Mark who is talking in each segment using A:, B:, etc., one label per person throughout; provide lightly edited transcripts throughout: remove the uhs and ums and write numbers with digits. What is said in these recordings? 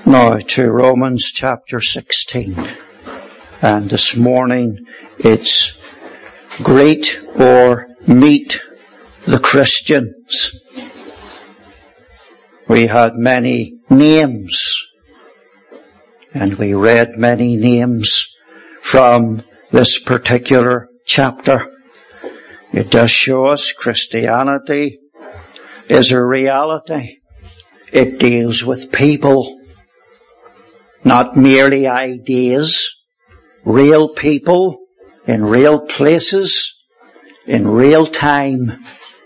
A: Now to Romans chapter 16. And this morning it's greet or meet the Christians. We had many names, and we read many names from this particular chapter. It does show us Christianity is a reality. It deals with people, not merely ideas, real people in real places, in real time.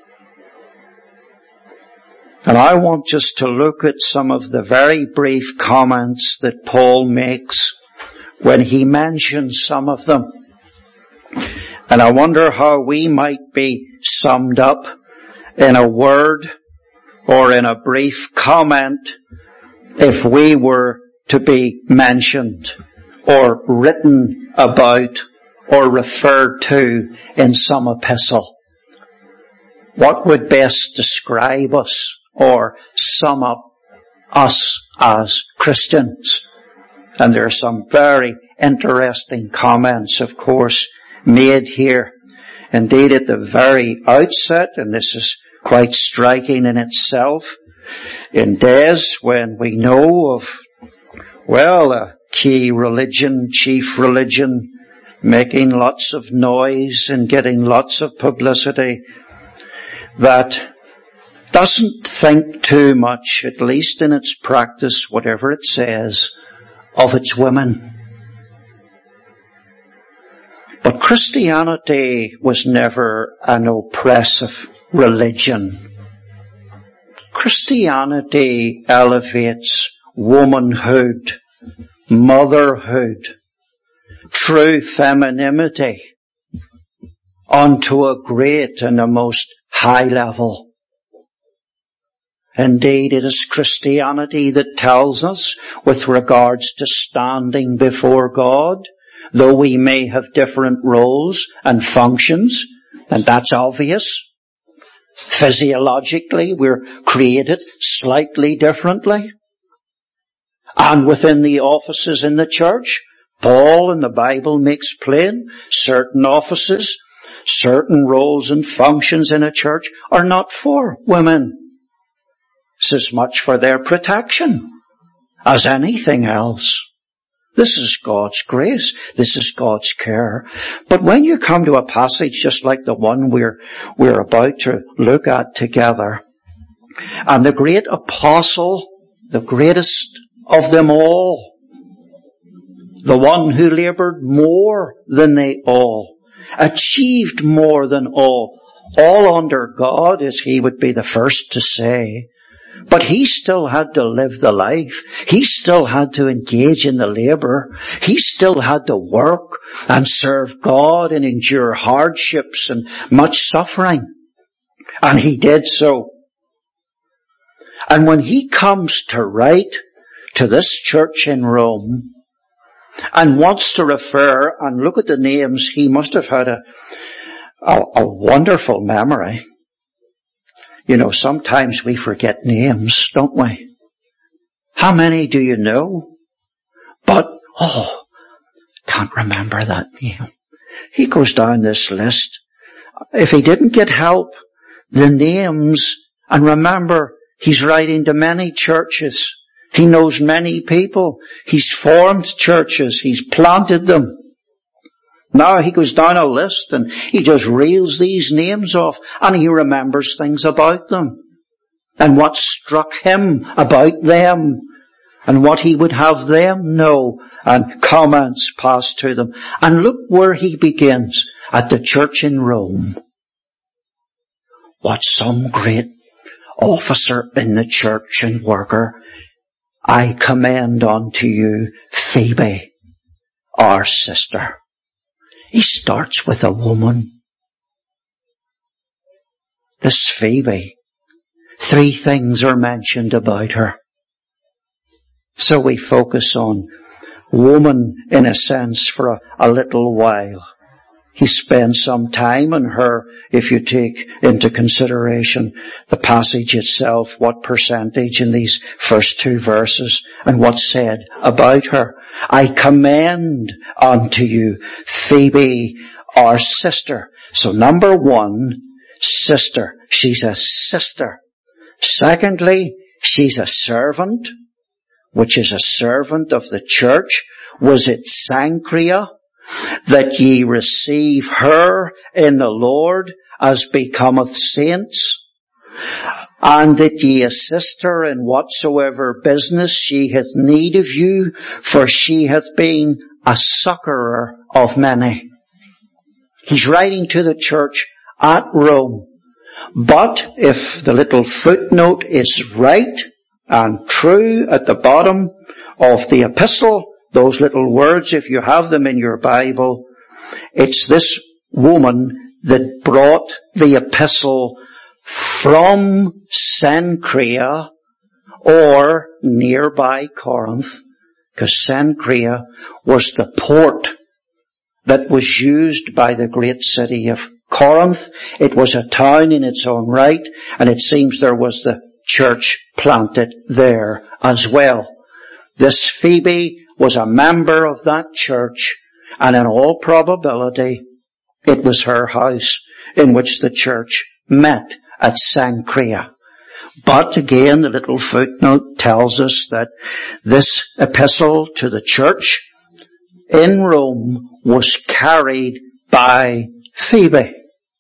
A: And I want just to look at some of the very brief comments that Paul makes when he mentions some of them. And I wonder how we might be summed up in a word or in a brief comment if we were to be mentioned or written about or referred to in some epistle. What would best describe us or sum up us as Christians? And there are some very interesting comments, of course, made here. Indeed, at the very outset, and this is quite striking in itself, in days when we know of, a key religion, chief religion, making lots of noise and getting lots of publicity, that doesn't think too much, at least in its practice, whatever it says, of its women. But Christianity was never an oppressive religion. Christianity elevates womanhood, motherhood, true femininity onto a great and a most high level. Indeed, it is Christianity that tells us, with regards to standing before God, though we may have different roles and functions, and that's obvious. Physiologically, we're created slightly differently. And within the offices in the church, Paul in the Bible makes plain, certain offices, certain roles and functions in a church are not for women. It's as much for their protection as anything else. This is God's grace. This is God's care. But when you come to a passage just like the one we're about to look at together, and the great apostle, the greatest of them all, the one who labored more than they all, achieved more than all under God, as he would be the first to say. But he still had to live the life. He still had to engage in the labor. He still had to work and serve God and endure hardships and much suffering. And he did so. And when he comes to write to this church in Rome and wants to refer and look at the names, he must have had a wonderful memory. You know, sometimes we forget names, don't we? How many do you know? But, can't remember that name. He goes down this list. If he didn't get help, the names, and remember, he's writing to many churches. He knows many people. He's formed churches. He's planted them. Now he goes down a list and he just reels these names off and he remembers things about them and what struck him about them and what he would have them know, and comments passed to them. And look where he begins, at the church in Rome. What some great officer in the church and worker, I commend unto you Phoebe, our sister. He starts with a woman. This Phoebe, 3 things are mentioned about her. So we focus on woman in a sense for a little while. he spends some time on her, if you take into consideration the passage itself, what percentage in these first 2 verses, and what's said about her. I commend unto you Phoebe, our sister. So number 1, sister. She's a sister. Secondly, she's a servant, which is a servant of the church. Was it Cenchrea that ye receive her in the Lord as becometh saints, and that ye assist her in whatsoever business she hath need of you, for she hath been a succourer of many. He's writing to the church at Rome. But if the little footnote is right and true at the bottom of the epistle, those little words, if you have them in your Bible, it's this woman that brought the epistle from Cenchrea or nearby Corinth, because Cenchrea was the port that was used by the great city of Corinth. It was a town in its own right, and it seems there was the church planted there as well. This Phoebe was a member of that church, and in all probability, it was her house in which the church met at Cenchrea. But again, the little footnote tells us that this epistle to the church in Rome was carried by Phoebe.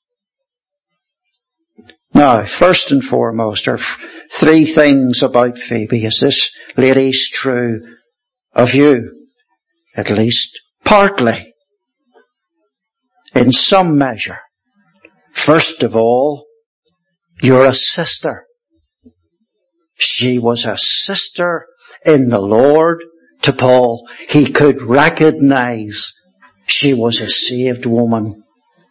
A: Now, first and foremost, are 3 things about Phoebe. Is this, ladies, true of you? At least partly. In some measure. First of all, you're a sister. She was a sister in the Lord to Paul. He could recognize she was a saved woman.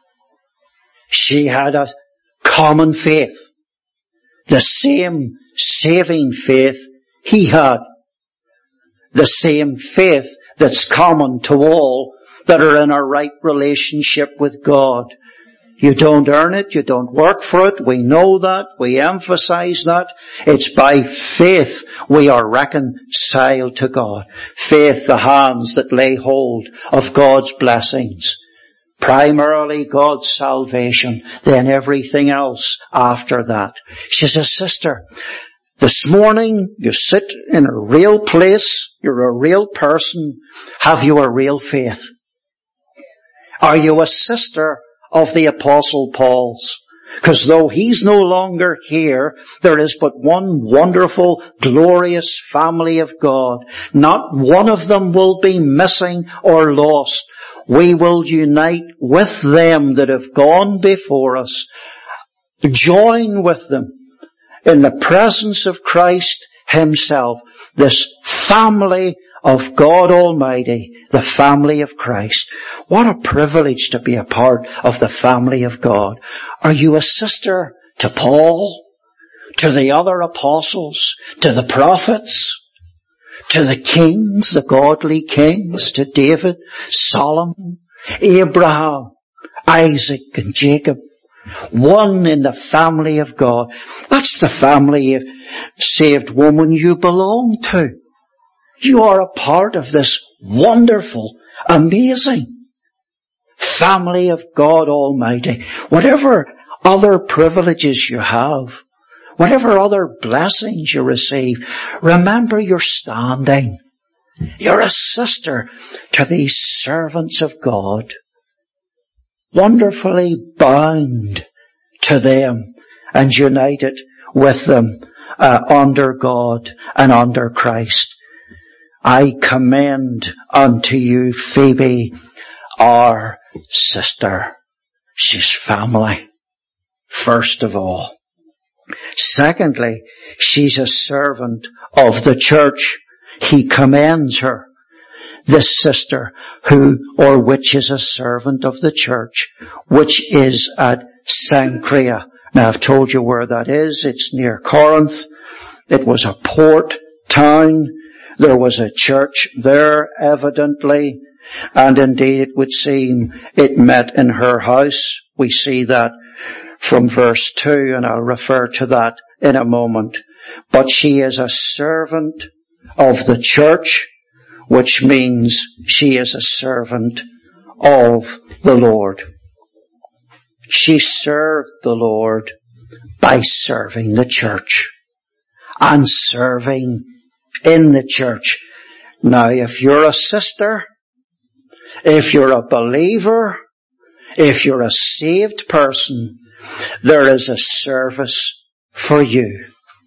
A: She had a common faith. The same saving faith he had. The same faith that's common to all that are in a right relationship with God. You don't earn it, you don't work for it, we know that, we emphasize that. It's by faith we are reconciled to God. Faith, the hands that lay hold of God's blessings. Primarily God's salvation, then everything else after that. She's a sister. This morning, you sit in a real place, you're a real person. Have you a real faith? Are you a sister of the Apostle Paul's? Because though he's no longer here, there is but one wonderful, glorious family of God. Not one of them will be missing or lost. We will unite with them that have gone before us, join with them in the presence of Christ Himself, this family of God Almighty, the family of Christ. What a privilege to be a part of the family of God. Are you a sister to Paul, to the other apostles, to the prophets, to the kings, the godly kings, to David, Solomon, Abraham, Isaac and Jacob? One in the family of God. That's the family of saved woman you belong to. You are a part of this wonderful, amazing family of God Almighty. Whatever other privileges you have, whatever other blessings you receive, remember your standing. You're a sister to these servants of God, wonderfully bound to them and united with them under God and under Christ. I commend unto you Phoebe, our sister. She's family, first of all. Secondly, she's a servant of the church. He commends her, this sister which is a servant of the church, which is at Cenchrea. Now I've told you where that is. It's near Corinth. It was a port town. There was a church there, evidently. And indeed it would seem it met in her house. We see that from verse 2, and I'll refer to that in a moment. But she is a servant of the church, which means she is a servant of the Lord. She served the Lord by serving the church and serving in the church. Now, if you're a sister, if you're a believer, if you're a saved person, there is a service for you.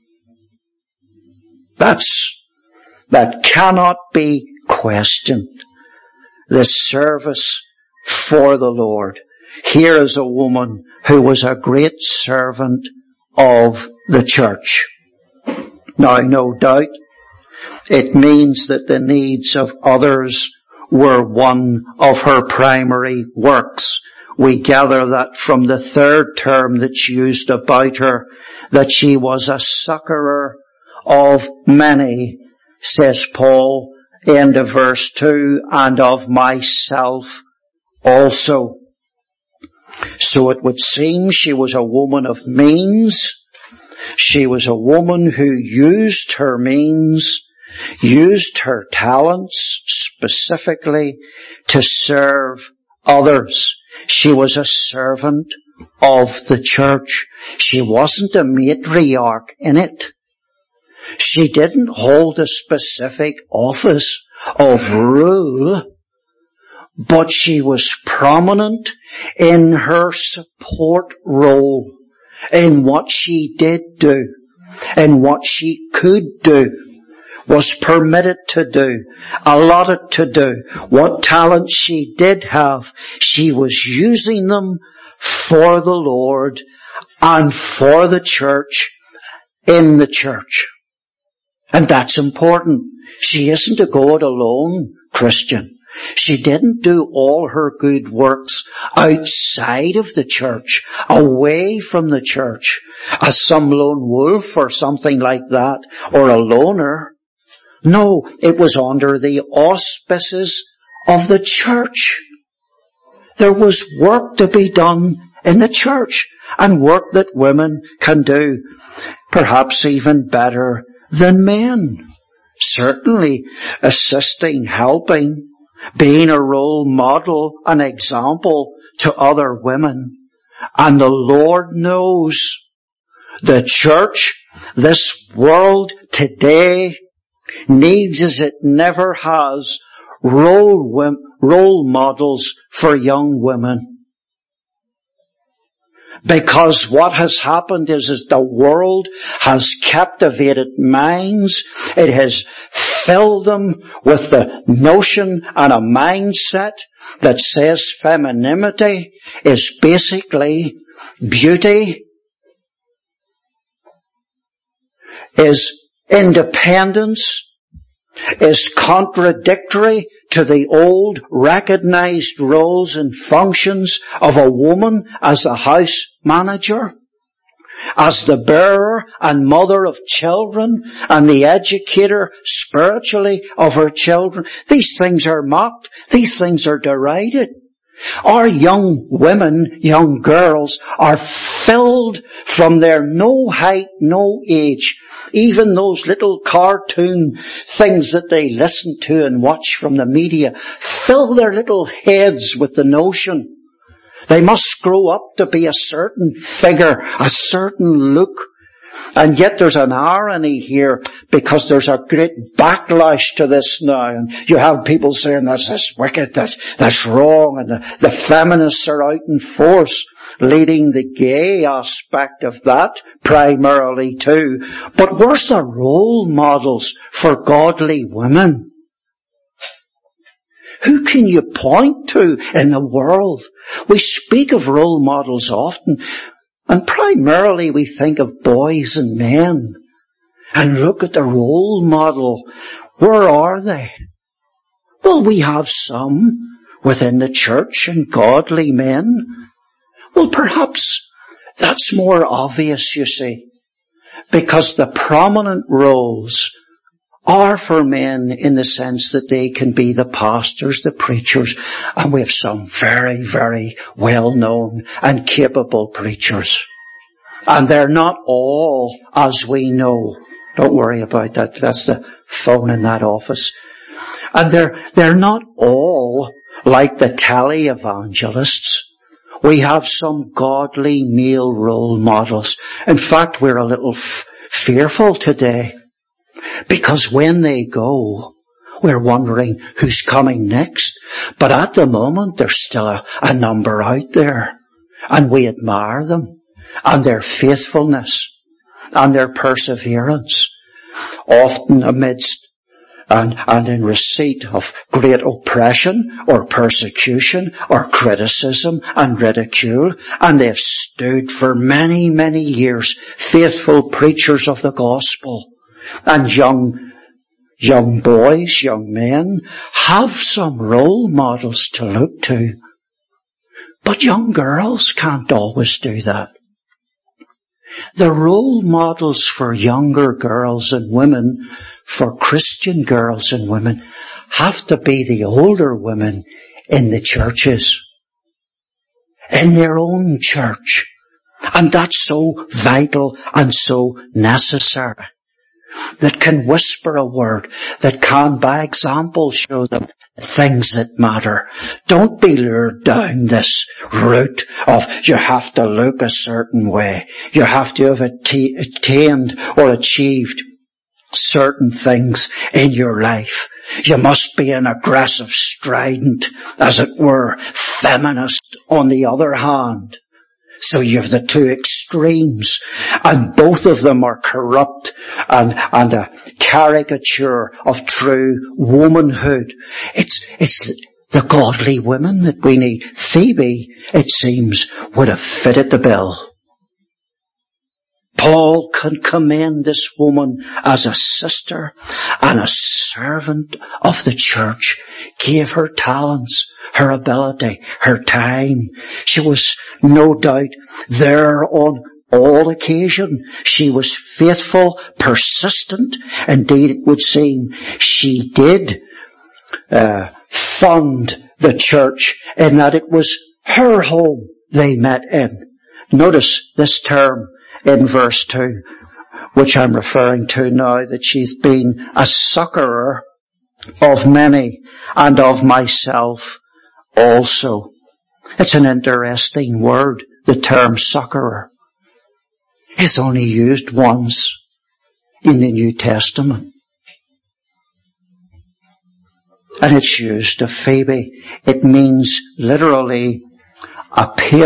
A: That cannot be questioned. The service for the Lord. Here is a woman who was a great servant of the church. Now, no doubt, it means that the needs of others were one of her primary works. We gather that from the third term that's used about her, that she was a succorer of many, says Paul, end of verse 2, and of myself also. So it would seem she was a woman of means. She was a woman who used her means, used her talents specifically to serve others. She was a servant of the church. She wasn't a matriarch in it. She didn't hold a specific office of rule, but she was prominent in her support role, in what she did do, in what she could do, was permitted to do, allotted to do. What talents she did have, she was using them for the Lord and for the church, in the church. And that's important. She isn't a God-alone Christian. She didn't do all her good works outside of the church, away from the church, as some lone wolf or something like that, or a loner. No, it was under the auspices of the church. There was work to be done in the church, and work that women can do, perhaps even better than men. Certainly assisting, helping, being a role model, an example to other women. And the Lord knows the church, this world today, needs as it never has role models for young women. Because what has happened is the world has captivated minds. It has filled them with the notion and a mindset that says femininity is basically beauty, is independence, is contradictory to the old recognized roles and functions of a woman as a house manager, as the bearer and mother of children, and the educator spiritually of her children. These things are mocked. These things are derided. Our young women, young girls, are filled from their no height, no age, even those little cartoon things that they listen to and watch from the media, fill their little heads with the notion they must grow up to be a certain figure, a certain look. And yet there's an irony here, because there's a great backlash to this now. And you have people saying that's wicked, that's wrong, and the feminists are out in force, leading the gay aspect of that primarily too. But where's the role models for godly women? Who can you point to in the world? We speak of role models often, and primarily we think of boys and men. And look at the role model. Where are they? Well, we have some within the church and godly men. Well, perhaps that's more obvious, you see, because the prominent roles are for men in the sense that they can be the pastors, the preachers, and we have some very, very well-known and capable preachers. And they're not all as we know. Don't worry about that. That's the phone in that office. And they're not all like the televangelists. We have some godly male role models. In fact, we're a little fearful today, because when they go, we're wondering who's coming next. But at the moment, there's still a number out there, and we admire them, and their faithfulness, and their perseverance, often amidst and in receipt of great oppression or persecution or criticism and ridicule. And they've stood for many, many years, faithful preachers of the gospel. And young boys, young men have some role models to look to. But young girls can't always do that. The role models for younger girls and women, for Christian girls and women, have to be the older women in the churches, in their own church. And that's so vital and so necessary. That can whisper a word, that can by example show them things that matter. Don't be lured down this route of you have to look a certain way. You have to have attained or achieved certain things in your life. You must be an aggressive, strident, as it were, feminist on the other hand. So you have the two extremes, and both of them are corrupt and a caricature of true womanhood. It's the godly women that we need. Phoebe, it seems, would have fitted the bill. Paul can commend this woman as a sister and a servant of the church. Gave her talents, her ability, her time. She was no doubt there on all occasion. She was faithful, persistent. Indeed, it would seem she did fund the church in that it was her home they met in. Notice this term in verse 2, which I'm referring to now, that she's been a succorer of many and of myself also. It's an interesting word, the term succorer. It's only used once in the New Testament. And it's used of Phoebe. It means literally a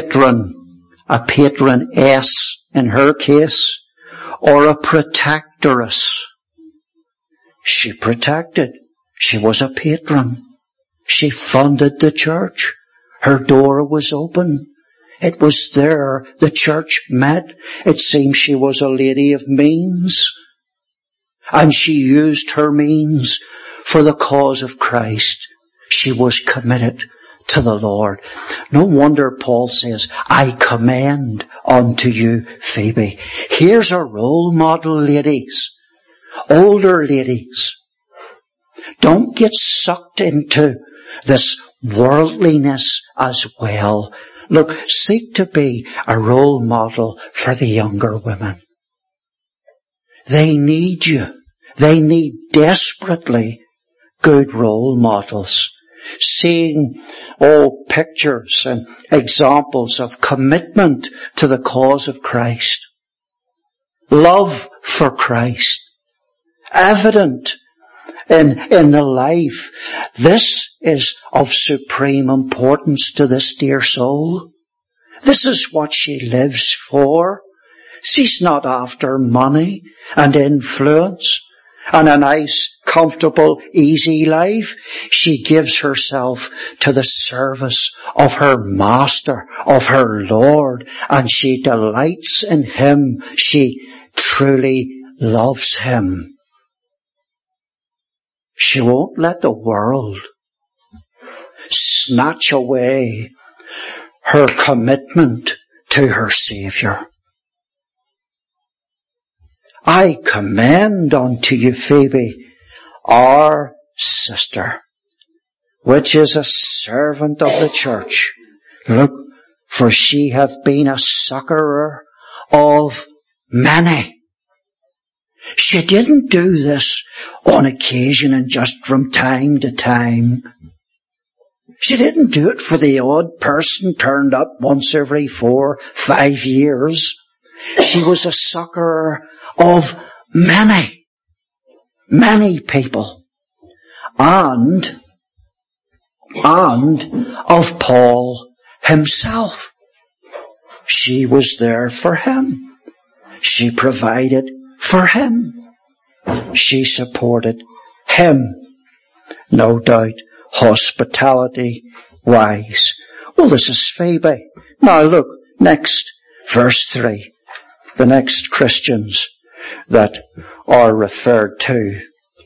A: patroness in her case, or a protectress. She protected. She was a patron. She funded the church. Her door was open. It was there the church met. It seems she was a lady of means. And she used her means for the cause of Christ. She was committed to the Lord. No wonder Paul says, I commend unto you Phoebe. Here's a role model, ladies. Older ladies. Don't get sucked into this worldliness as well. Look, seek to be a role model for the younger women. They need you. They need desperately good role models. Seeing pictures and examples of commitment to the cause of Christ. Love for Christ. Evident in the life. This is of supreme importance to this dear soul. This is what she lives for. She's not after money and influence and a nice, comfortable, easy life. She gives herself to the service of her Master, of her Lord, and she delights in Him. She truly loves Him. She won't let the world snatch away her commitment to her Saviour. I commend unto you Phoebe our sister, which is a servant of the church. Look, for she hath been a succorer of many. She didn't do this on occasion and just from time to time. She didn't do it for the odd person turned up once every 4, 5 years. She was a succorer of many people. And of Paul himself. She was there for him. She provided for him. She supported him. No doubt, hospitality-wise. Well, this is Phoebe. Now look, next, verse 3. The next Christians that are referred to.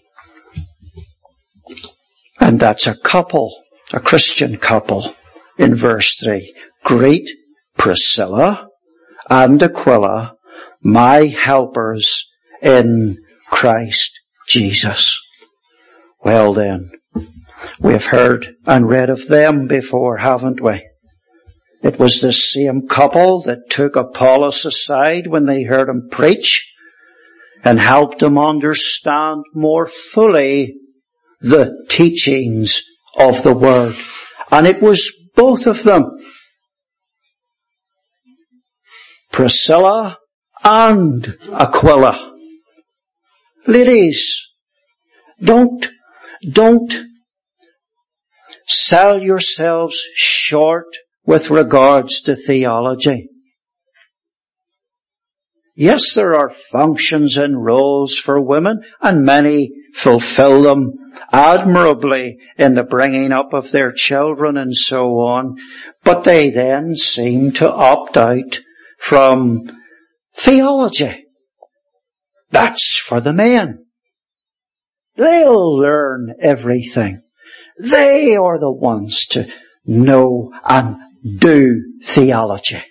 A: And that's a couple, a Christian couple, in verse 3. Greet Priscilla and Aquila, my helpers in Christ Jesus. Well then, we've heard and read of them before, haven't we? It was this same couple that took Apollos aside when they heard him preach and helped him understand more fully the teachings of the Word. And it was both of them, Priscilla and Aquila. Ladies, don't sell yourselves short with regards to theology. Yes, there are functions and roles for women, and many fulfill them admirably in the bringing up of their children and so on, but they then seem to opt out from theology. That's for the men. They'll learn everything. They are the ones to know and do theology.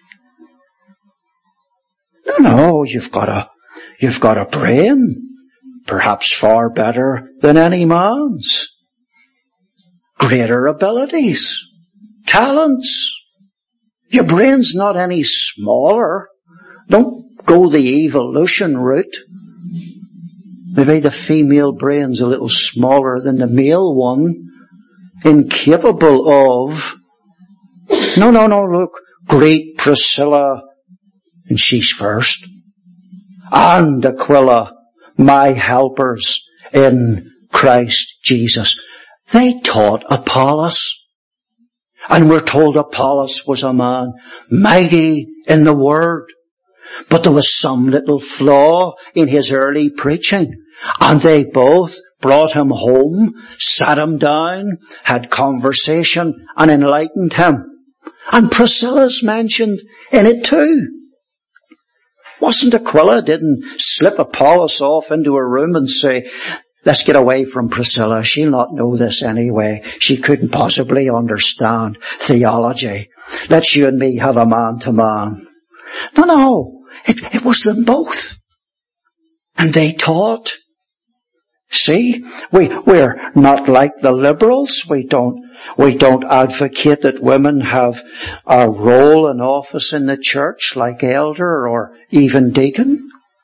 A: No, you've got a brain, perhaps far better than any man's. Greater abilities, talents. Your brain's not any smaller. Don't go the evolution route. Maybe the female brain's a little smaller than the male one, incapable of. No, look, great Priscilla, and she's first, and Aquila, my helpers in Christ Jesus. They taught Apollos. And we're told Apollos was a man mighty in the Word. But there was some little flaw in his early preaching. And they both brought him home, sat him down, had conversation, and enlightened him. And Priscilla's mentioned in it too. Wasn't Aquila didn't slip Apollos off into a room and say, let's get away from Priscilla. She'll not know this anyway. She couldn't possibly understand theology. Let's you and me have a man-to-man. No. It was them both. And they taught. See, we're not like the liberals. We don't advocate that women have a role and office in the church like elder or even deacon.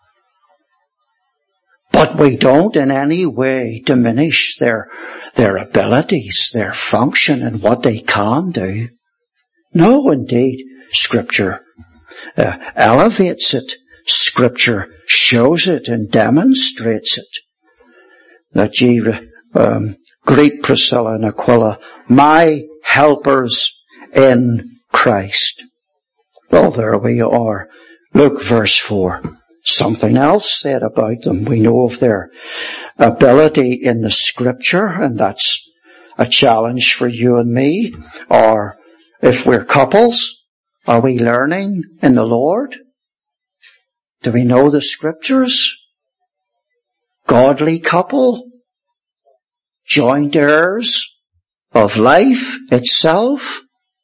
A: But we don't in any way diminish their abilities, their function and what they can do. No, indeed, Scripture elevates it. Scripture shows it and demonstrates it. That ye greet Priscilla and Aquila, my helpers in Christ. Well, there we are. Look, verse 4. Something else said about them. We know of their ability in the Scripture, and that's a challenge for you and me. Or if we're couples, are we learning in the Lord? Do we know the Scriptures? Godly couple? Joint heirs of life itself?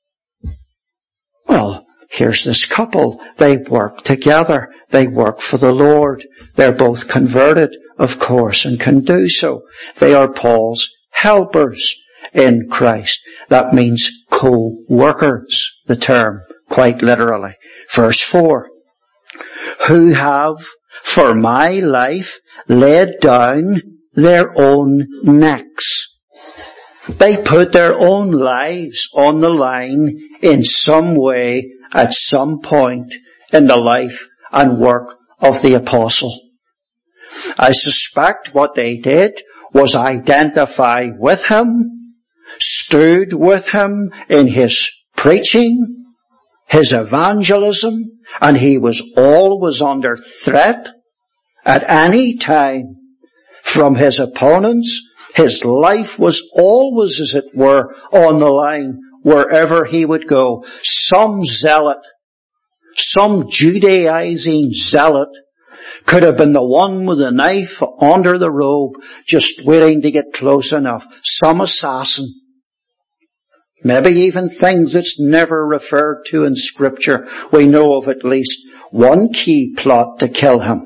A: Well, here's this couple. They work together. They work for the Lord. They're both converted of course, and can do so. They are Paul's helpers in Christ. That means co-workers, the term, quite literally. Verse 4. Who have, for my life, laid down their own necks. They put their own lives on the line in some way at some point in the life and work of the apostle. I suspect what they did was identify with him, stood with him in his preaching, his evangelism, and he was always under threat at any time from his opponents. His life was always, as it were, on the line wherever he would go. Some zealot, some Judaizing zealot could have been the one with a knife under the robe, just waiting to get close enough. Some assassin. Maybe even things that's never referred to in Scripture. We know of at least one key plot to kill him.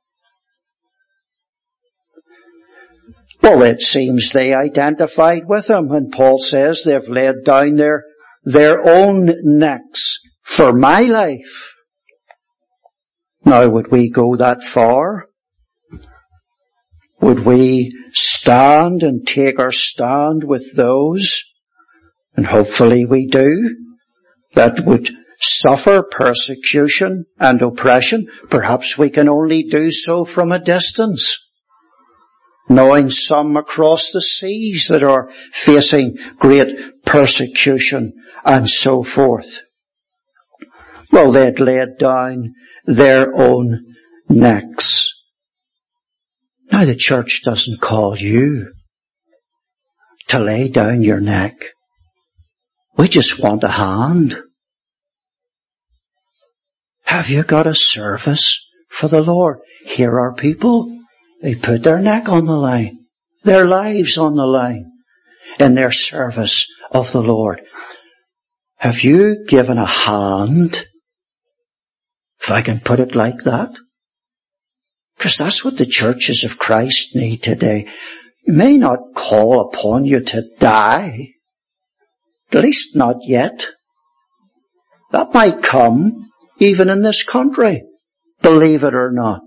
A: Well, it seems they identified with him, and Paul says they've laid down their own necks for my life. Now, would we go that far? Would we stand and take our stand with those, and hopefully we do, that would suffer persecution and oppression? Perhaps we can only do so from a distance, knowing some across the seas that are facing great persecution and so forth. Well, they'd laid down their own necks. Now, the church doesn't call you to lay down your neck. We just want a hand. Have you got a service for the Lord? Here are people. They put their neck on the line, their lives on the line, in their service of the Lord. Have you given a hand, if I can put it like that? Because that's what the churches of Christ need today. It may not call upon you to die, at least not yet. That might come even in this country, believe it or not.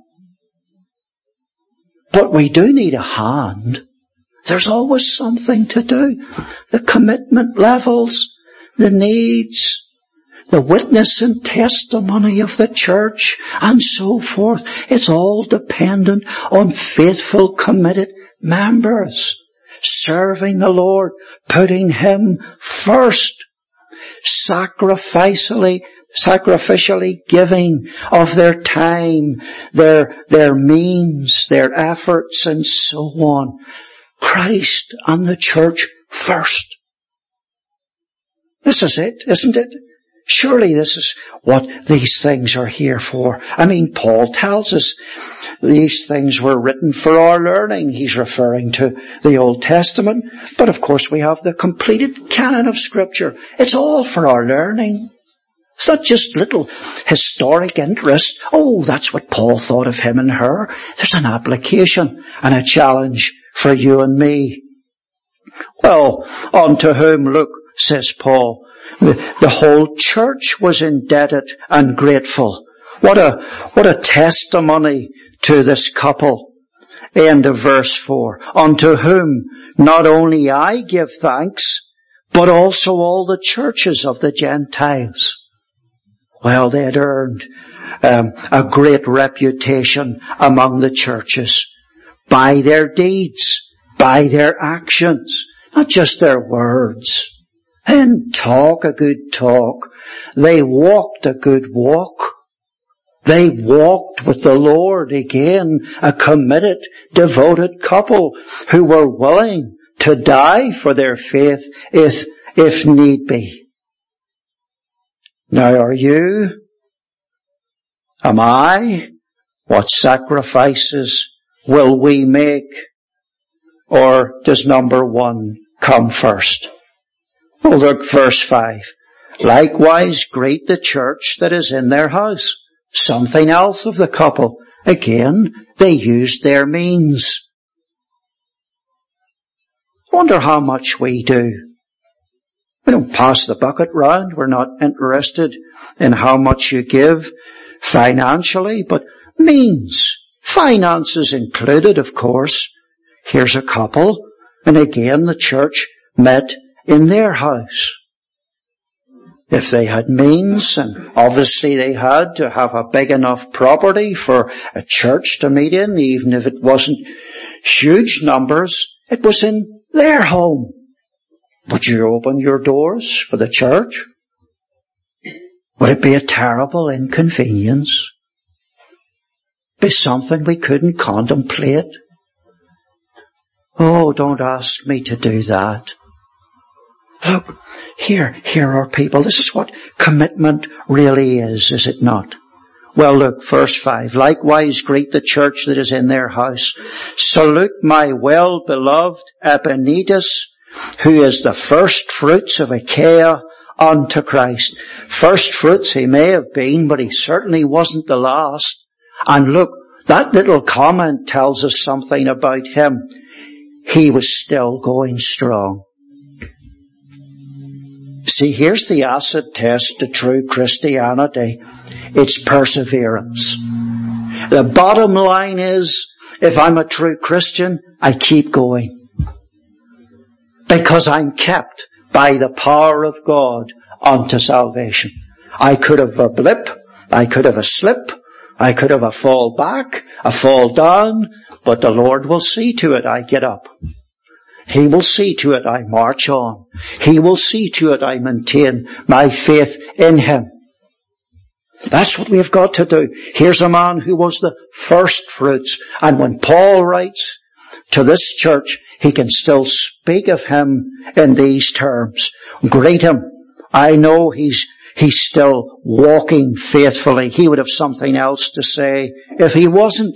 A: But we do need a hand. There's always something to do. The commitment levels, the needs, the witness and testimony of the church, and so forth. It's all dependent on faithful, committed members, serving the Lord, putting Him first, sacrificially giving of their time, their means, their efforts, and so on. Christ and the church first. This is it, isn't it? Surely this is what these things are here for. I mean, Paul tells us these things were written for our learning. He's referring to the Old Testament. But of course we have the completed canon of Scripture. It's all for our learning. It's not just little historic interest. Oh, that's what Paul thought of him and her. There's an application and a challenge for you and me. Well, unto whom, look, says Paul, the whole church was indebted and grateful. What a testimony to this couple. End of verse 4. Unto whom not only I give thanks, but also all the churches of the Gentiles. Well, they had earned a great reputation among the churches by their deeds, by their actions, not just their words. They didn't talk a good talk. They walked a good walk. They walked with the Lord again, a committed, devoted couple who were willing to die for their faith if need be. Now, are you? Am I? What sacrifices will we make? Or does number one come first? Well, look, verse 5. Likewise greet the church that is in their house. Something else of the couple Again, they used their means. Wonder how much we do. We don't pass the bucket round. We're not interested in how much you give financially, but means. Finances included, of course. Here's a couple, and again the church met in their house. If they had means, and obviously they had to have a big enough property for a church to meet in, even if it wasn't huge numbers, it was in their home. Would you open your doors for the church? Would it be a terrible inconvenience? Be something we couldn't contemplate? Oh, don't ask me to do that. Look, here are people. This is what commitment really is it not? Well, look, verse 5. Likewise greet the church that is in their house. Salute my well-beloved Epaenetus, who is the first fruits of Achaia unto Christ. First fruits he may have been, but he certainly wasn't the last. And look, that little comment tells us something about him. He was still going strong. See, here's the acid test to true Christianity. It's perseverance. The bottom line is, if I'm a true Christian, I keep going. Because I'm kept by the power of God unto salvation. I could have a blip, I could have a slip, I could have a fall back, a fall down, but the Lord will see to it I get up. He will see to it I march on. He will see to it I maintain my faith in Him. That's what we've got to do. Here's a man who was the first fruits. And when Paul writes to this church, he can still speak of him in these terms. Greet him. I know he's still walking faithfully. He would have something else to say if he wasn't.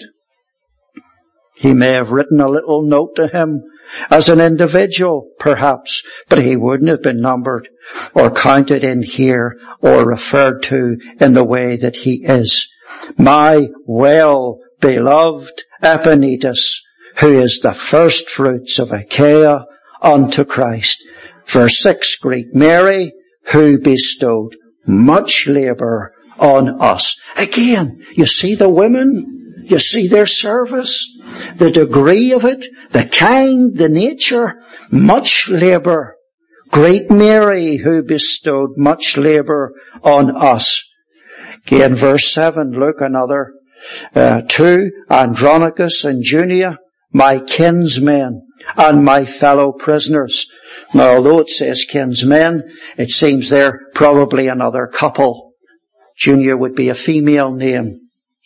A: He may have written a little note to him as an individual, perhaps, but he wouldn't have been numbered or counted in here or referred to in the way that he is. My well-beloved Epaenetus, who is the first fruits of Achaia unto Christ. Verse 6, greet Mary, who bestowed much labour on us. Again, you see the women, you see their service, the degree of it, the kind, the nature, much labour. Great Mary, who bestowed much labour on us. Again, verse 7, look, another 2, Andronicus and Junia, my kinsmen and my fellow prisoners. Now, although it says kinsmen, it seems they're probably another couple. Junia would be a female name.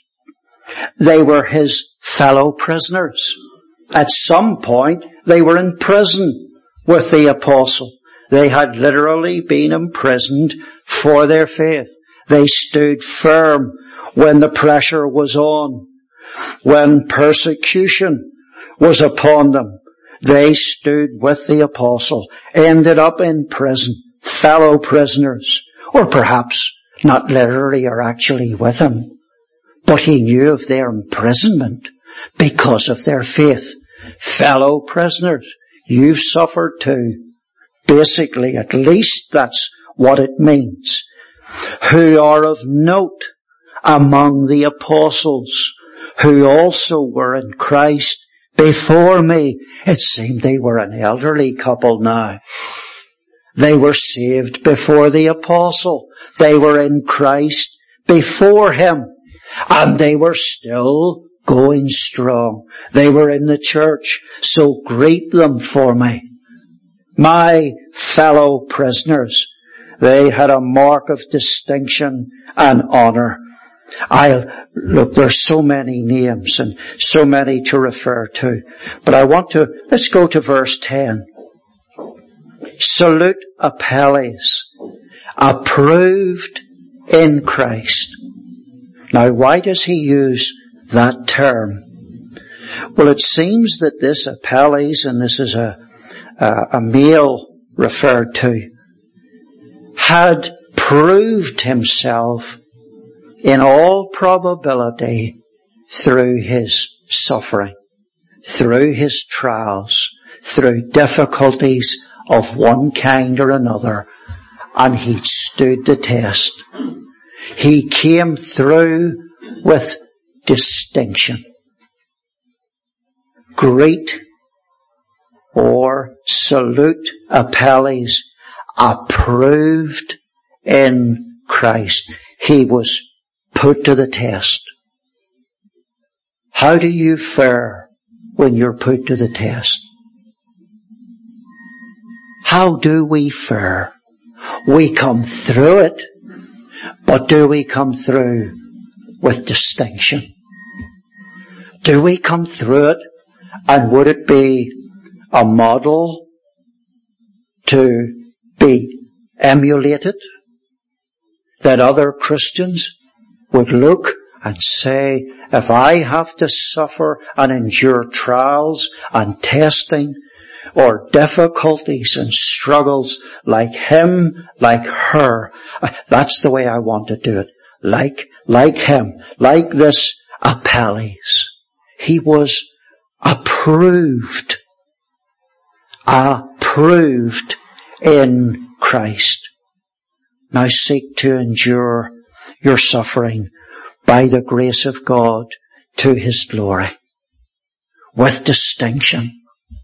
A: They were his fellow prisoners. At some point, they were in prison with the apostle. They had literally been imprisoned for their faith. They stood firm when the pressure was on. When persecution was upon them, they stood with the apostle, ended up in prison, fellow prisoners, or perhaps not literally or actually with him, but he knew of their imprisonment because of their faith. Fellow prisoners, you've suffered too. Basically, at least that's what it means. Who are of note among the apostles, who also were in Christ before me. It seemed they were an elderly couple now. They were saved before the apostle. They were in Christ before him. And they were still going strong. They were in the church. So greet them for me. My fellow prisoners. They had a mark of distinction and honor. Look, there's so many names and so many to refer to. But let's go to verse 10. Salute Apelles, approved in Christ. Now, why does he use that term? Well, it seems that this Apelles, and this is a male referred to, had proved himself in all probability through his suffering, through his trials, through difficulties of one kind or another, and he stood the test. He came through with distinction. Greet or salute Apelles, approved in Christ. He was put to the test. How do you fare when you're put to the test? How do we fare? We come through it, but do we come through with distinction? Do we come through it, and would it be a model to be emulated, that other Christians would look and say, if I have to suffer and endure trials and testing or difficulties and struggles like him, like her, that's the way I want to do it. Like him, like this Apelles. He was approved in Christ. Now seek to endure your suffering by the grace of God to his glory, with distinction,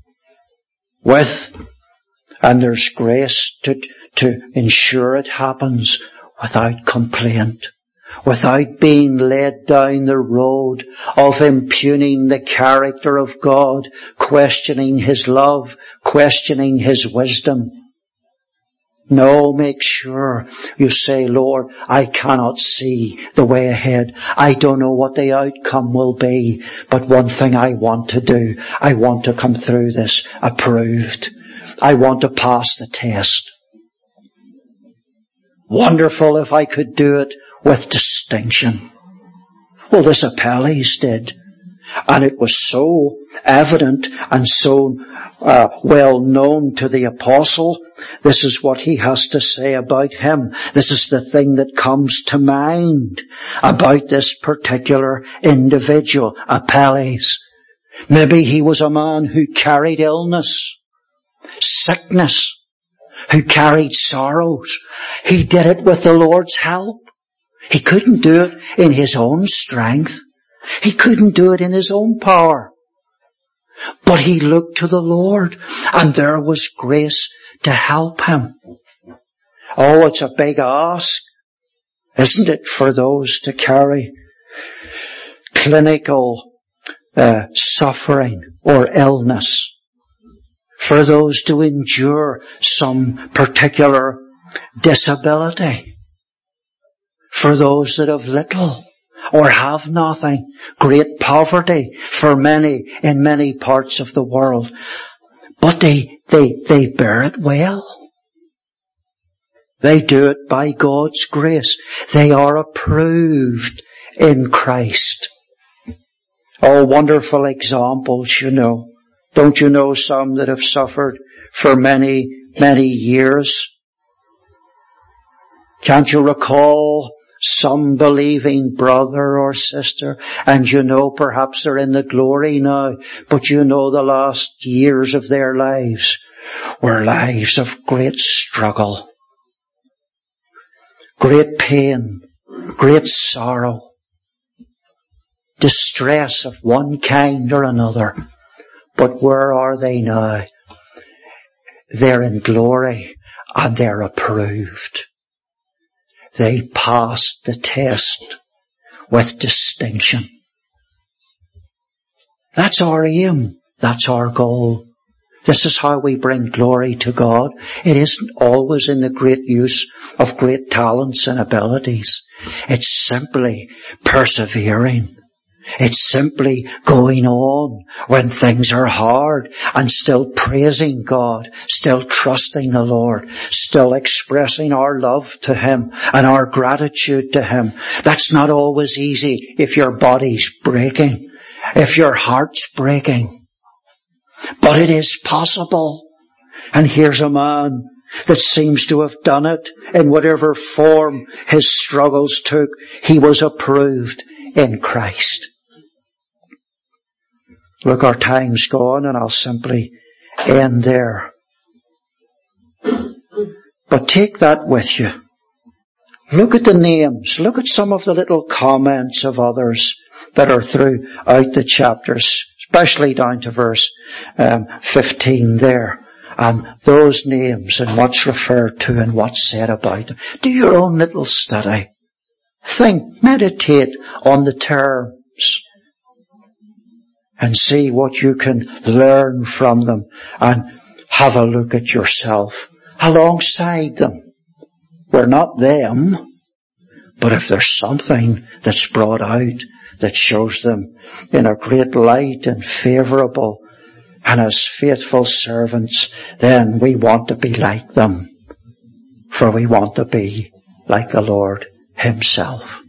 A: and there's grace to ensure it happens without complaint, without being led down the road of impugning the character of God, questioning his love, questioning his wisdom. No, make sure you say, Lord, I cannot see the way ahead. I don't know what the outcome will be, but one thing I want to do, I want to come through this approved. I want to pass the test. Wonderful if I could do it with distinction. Well, this Apelles did. And it was so evident and so well known to the apostle. This is what he has to say about him. This is the thing that comes to mind about this particular individual, Apelles. Maybe he was a man who carried illness, sickness, who carried sorrows. He did it with the Lord's help. He couldn't do it in his own strength. He couldn't do it in his own power. But he looked to the Lord, and there was grace to help him. Oh, it's a big ask, isn't it, for those to carry clinical suffering or illness, for those to endure some particular disability, for those that have little or have nothing, great poverty for many in many parts of the world. But they bear it well. They do it by God's grace. They are approved in Christ. Oh, wonderful examples, you know. Don't you know some that have suffered for many, many years? Can't you recall some believing brother or sister, and you know perhaps they're in the glory now, but you know the last years of their lives were lives of great struggle, great pain, great sorrow, distress of one kind or another. But where are they now? They're in glory and they're approved. They passed the test with distinction. That's our aim. That's our goal. This is how we bring glory to God. It isn't always in the great use of great talents and abilities. It's simply persevering. It's simply going on when things are hard and still praising God, still trusting the Lord, still expressing our love to Him and our gratitude to Him. That's not always easy if your body's breaking, if your heart's breaking. But it is possible. And here's a man that seems to have done it in whatever form his struggles took. He was approved in Christ. Look, our time's gone, and I'll simply end there. But take that with you. Look at the names. Look at some of the little comments of others that are throughout the chapters, especially down to verse 15 there. And those names and what's referred to and what's said about them. Do your own little study. Think, meditate on the terms and see what you can learn from them, and have a look at yourself alongside them. We're not them, but if there's something that's brought out that shows them in a great light and favourable and as faithful servants, then we want to be like them, for we want to be like the Lord Himself.